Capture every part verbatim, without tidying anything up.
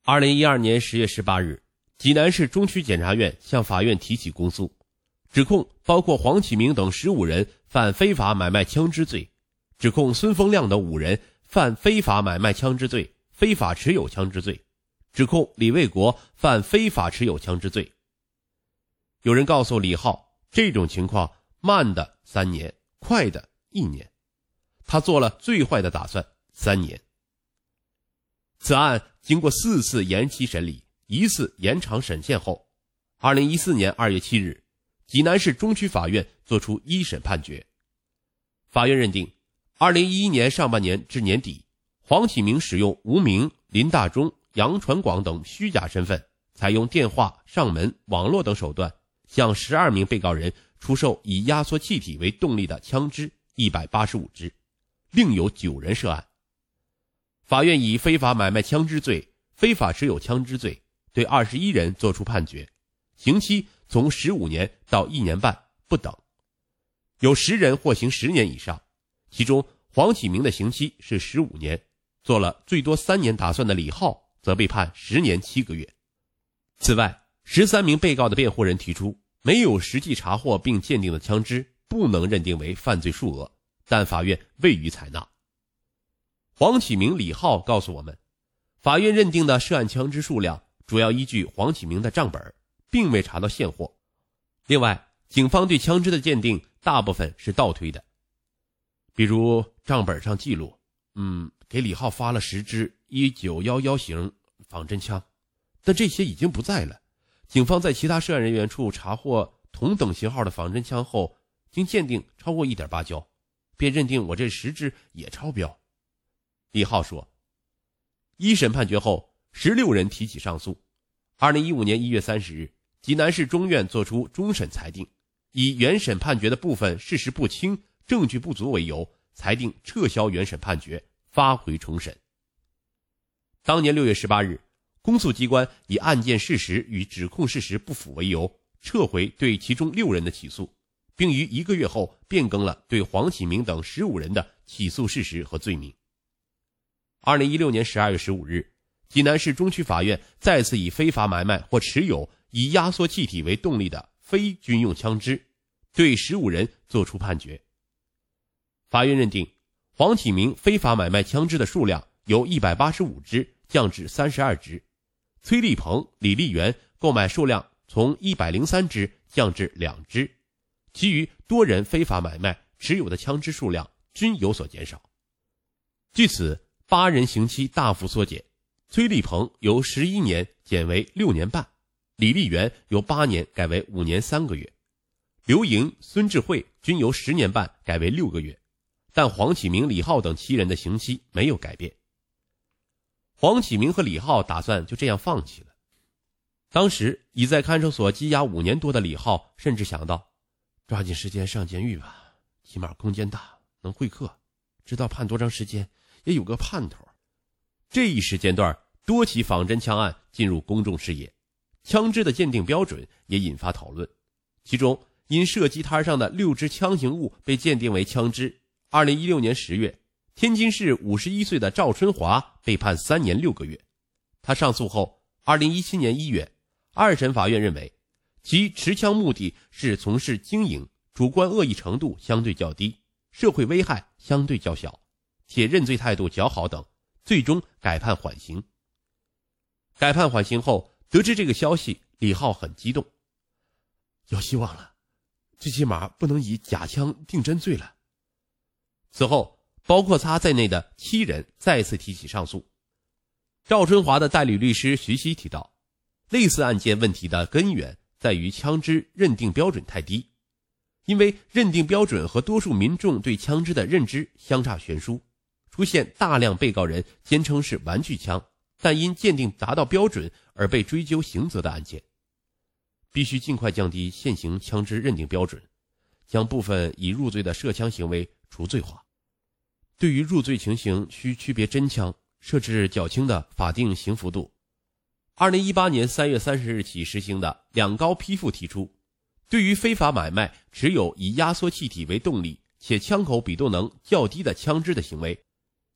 二零一二年十月十八日，济南市中区检察院向法院提起公诉，指控包括黄启明等十五人犯非法买卖枪支罪，指控孙峰亮等五人犯非法买卖枪支罪、非法持有枪支罪，指控李卫国犯非法持有枪支罪。有人告诉李浩，这种情况慢的三年，快的一年，他做了最坏的打算，三年。此案经过四次延期审理，一次延长审限后，二零一四年二月七日，济南市中区法院作出一审判决。法院认定，二零一一年上半年至年底，黄启明使用吴明、林大忠、杨传广等虚假身份，采用电话、上门、网络等手段，向十二名被告人出售以压缩气体为动力的枪支一百八十五支，另有九人涉案。法院以非法买卖枪支罪、非法持有枪支罪对二十一人作出判决，刑期从十五年到一年半不等，有十人获刑十年以上，其中黄启明的刑期是十五年，做了最多三年打算的李浩则被判十年七个月。此外，十三名被告的辩护人提出，没有实际查获并鉴定的枪支不能认定为犯罪数额，但法院未予采纳。黄启明、李浩告诉我们，法院认定的涉案枪支数量主要依据黄启明的账本，并未查到现货。另外，警方对枪支的鉴定大部分是倒推的，比如账本上记录，嗯，给李浩发了十支一九一一型仿真枪，但这些已经不在了。警方在其他涉案人员处查获同等型号的仿真枪后，经鉴定超过 一点八 焦，便认定我这十支也超标。李浩说，一审判决后，十六人提起上诉。二零一五年一月三十日，济南市中院作出终审裁定，以原审判决的部分事实不清、证据不足为由，裁定撤销原审判决，发回重审。当年六月十八日，公诉机关以案件事实与指控事实不符为由，撤回对其中六人的起诉，并于一个月后变更了对黄启明等十五人的起诉事实和罪名。二零一六年十二月十五日，济南市中区法院再次以非法买卖或持有以压缩气体为动力的非军用枪支，对十五人作出判决。法院认定，黄启明非法买卖枪支的数量由一百八十五支降至三十二支，崔立鹏、李立元购买数量从一百零三支降至两支，其余多人非法买卖持有的枪支数量均有所减少。据此，八人刑期大幅缩减，崔立鹏由十一年减为六年半，李立元由八年改为五年三个月，刘莹、孙智慧均由十年半改为六个月，但黄启明、李浩等七人的刑期没有改变。黄启明和李浩打算就这样放弃了。当时已在看守所羁押五年多的李浩甚至想到，抓紧时间上监狱吧，起码空间大，能会客，知道判多长时间也有个盼头。这一时间段，多起仿真枪案进入公众视野，枪支的鉴定标准也引发讨论。其中，因射击摊上的六支枪形物被鉴定为枪支，二零一六年十月，天津市五十一岁的赵春华被判三年六个月。他上诉后，二零一七年一月，二审法院认为，其持枪目的是从事经营，主观恶意程度相对较低，社会危害相对较小，且认罪态度较好等，最终改判缓刑。改判缓刑后，得知这个消息，李浩很激动，有希望了，最起码不能以假枪定真罪了。此后，包括他在内的七人再次提起上诉。赵春华的代理律师徐熙提到，类似案件问题的根源在于枪支认定标准太低，因为认定标准和多数民众对枪支的认知相差悬殊，出现大量被告人坚称是玩具枪，但因鉴定达到标准而被追究刑责的案件。必须尽快降低现行枪支认定标准，将部分已入罪的涉枪行为除罪化。对于入罪情形需区别真枪，设置较轻的法定刑幅度。二零一八年三月三十日起实行的两高批复提出，对于非法买卖持有以压缩气体为动力且枪口比动能较低的枪支的行为，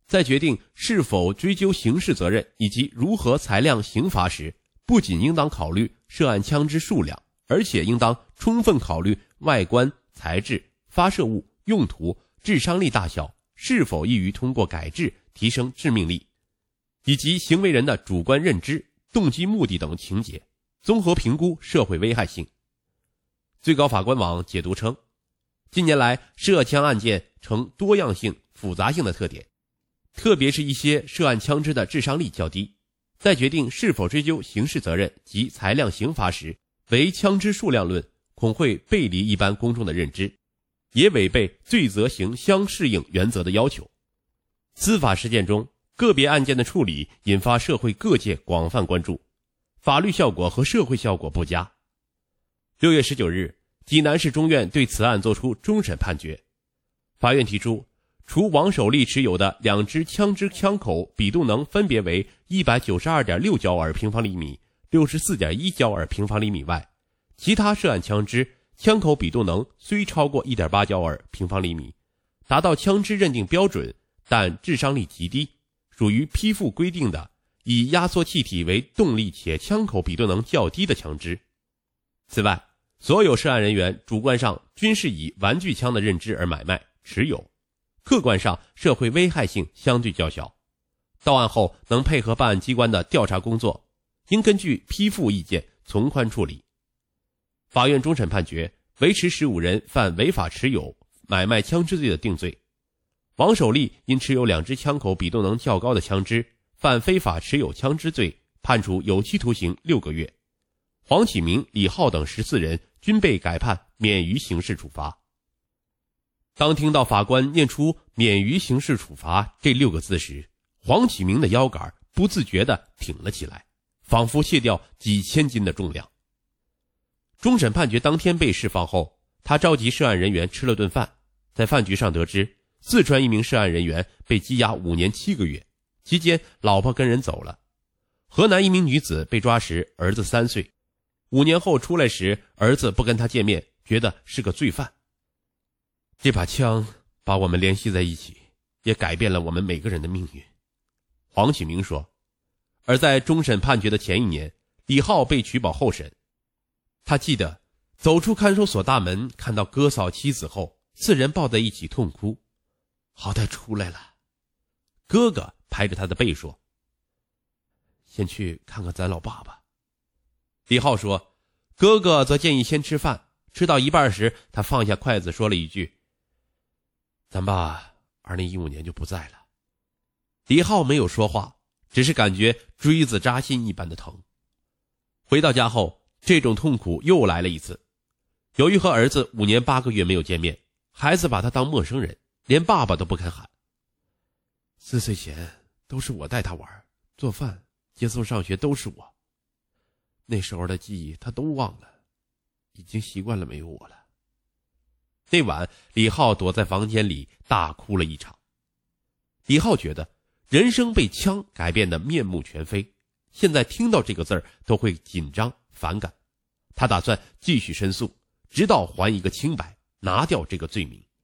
在决定是否追究刑事责任以及如何裁量刑罚时，不仅应当考虑涉案枪支数量，而且应当充分考虑外观、材质、发射物、用途、致伤力大小，是否易于通过改制提升致命力，以及行为人的主观认知、动机目的等情节，综合评估社会危害性。最高法官网解读称，近年来涉枪案件呈多样性、复杂性的特点，特别是一些涉案枪支的致伤力较低，在决定是否追究刑事责任及裁量刑罚时，唯枪支数量论恐会背离一般公众的认知，也违背罪责刑相适应原则的要求。司法实践中，个别案件的处理引发社会各界广泛关注，法律效果和社会效果不佳。六月十九日，济南市中院对此案作出终审判决。法院提出，除王守利持有的两支枪支枪口比动能分别为 一百九十二点六 焦耳平方厘米、六十四点一 焦耳平方厘米外，其他涉案枪支枪口比动能虽超过 一点八 焦耳平方厘米，达到枪支认定标准，但致伤力极低，属于批复规定的以压缩气体为动力且枪口比动能较低的枪支。此外，所有涉案人员主观上均是以玩具枪的认知而买卖持有，客观上社会危害性相对较小，到案后能配合办案机关的调查工作，应根据批复意见从宽处理。法院终审判决维持十五人犯违法持有、买卖枪支罪的定罪。王守利因持有两支枪口比动能较高的枪支，犯非法持有枪支罪，判处有期徒刑六个月。黄启明、李浩等十四人均被改判免于刑事处罚。当听到法官念出免于刑事处罚这六个字时，黄启明的腰杆不自觉地挺了起来，仿佛卸掉几千斤的重量。终审判决当天被释放后，他召集涉案人员吃了顿饭，在饭局上得知，四川一名涉案人员被羁押五年七个月，期间老婆跟人走了。河南一名女子被抓时儿子三岁，五年后出来时，儿子不跟他见面，觉得是个罪犯。这把枪把我们联系在一起，也改变了我们每个人的命运。黄启明说。而在终审判决的前一年，李浩被取保候审。他记得走出看守所大门，看到哥嫂妻子后，四人抱在一起痛哭。好歹出来了。哥哥拍着他的背说，先去看看咱老爸爸。李浩说，哥哥则建议先吃饭，吃到一半时，他放下筷子说了一句，咱爸二零一五年就不在了。李浩没有说话，只是感觉锥子扎心一般的疼。回到家后，这种痛苦又来了一次。由于和儿子五年八个月没有见面，孩子把他当陌生人，连爸爸都不肯喊。四岁前都是我带他玩，做饭、接送上学都是我。那时候的记忆他都忘了，已经习惯了没有我了。那晚，李浩躲在房间里大哭了一场。李浩觉得人生被枪改变得面目全非，现在听到这个字儿都会紧张反感。他打算继续申诉，直到还一个清白，拿掉这个罪名。